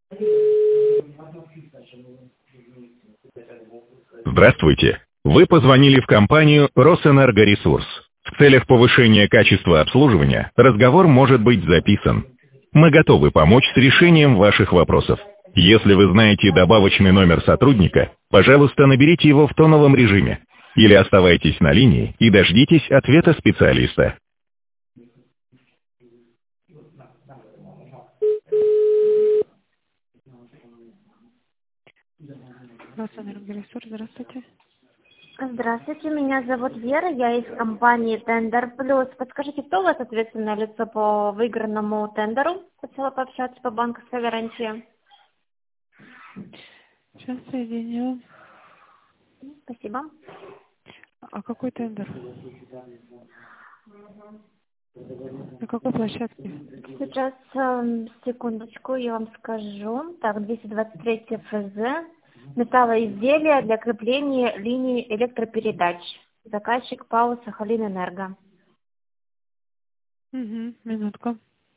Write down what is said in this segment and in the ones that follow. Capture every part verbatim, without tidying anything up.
Здравствуйте. Вы позвонили в компанию «Росэнергоресурс». В целях повышения качества обслуживания разговор может быть записан. Мы готовы помочь с решением ваших вопросов. Если вы знаете добавочный номер сотрудника, пожалуйста, наберите его в тоновом режиме. Или оставайтесь на линии и дождитесь ответа специалиста. Росэнергоресурс, здравствуйте. Здравствуйте, меня зовут Вера, я из компании Тендер Плюс. Подскажите, кто у вас ответственное лицо по выигранному тендеру? Хотела пообщаться по банковской гарантии. Сейчас соединю. Спасибо. А какой тендер? На какой площадке? Сейчас, эм, секундочку, я вам скажу. Так, двести двадцать три эф зэ. Металлоизделия для крепления линии электропередач. Заказчик ПАО «Сахалинэнерго». Угу, минутку.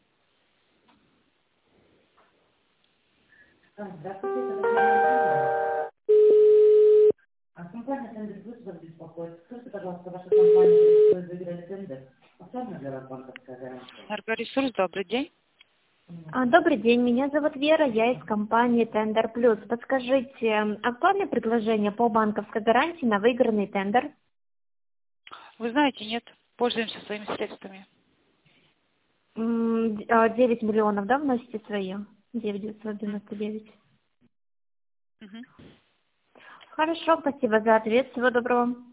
А компания «Тендер Плюс» вас беспокоит. Скажите, пожалуйста, ваша компания регистрирует выиграли тендер. Актуальна для вас банковская гарантия? Энергоресурс, добрый день. А, Добрый день, меня зовут Вера, я из компании Тендер Плюс. Подскажите, м, актуальное предложение по банковской гарантии на выигранный тендер? Вы знаете, нет, пользуемся своими средствами. М, д- а, девять миллионов, да, вносите свои? девять девятьсот девяносто девять. Угу. Хорошо, спасибо за ответ, всего доброго.